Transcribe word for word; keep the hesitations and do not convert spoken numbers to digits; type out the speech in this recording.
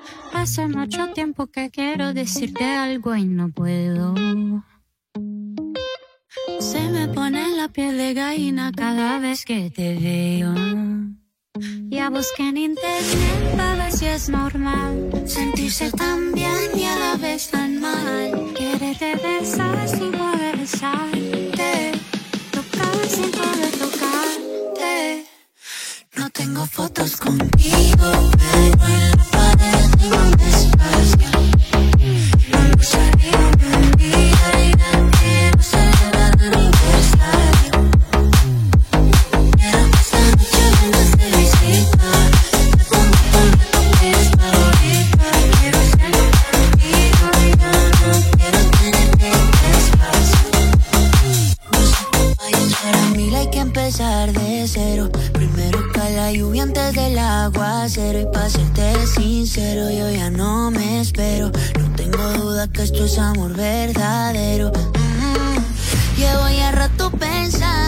Hace mucho tiempo que quiero decirte algo y no puedo. Se me pone la piel de gallina cada vez que te veo. Ya busqué en internet para ver si es normal sentirse tan bien y a la vez tan mal. Quererte besar sin poder besarte, tocar sin poder tocarte. No tengo fotos contigo, pero en la pared tengo un espacio. No me gustaría un día y no quiero celebrar el aniversario. Quiero que esta noche vengas de visita. Te pongo con lo que eres favorita. Quiero ser contigo y yo no quiero tenerte en espacio. No sé cómo vayas para mí, hay que empezar de cero. Primero cae la lluvia antes del aguacero. Y pa' serte sincero, yo ya no me espero. No tengo duda que esto es amor verdadero. mm-hmm. Llevo ya rato pensando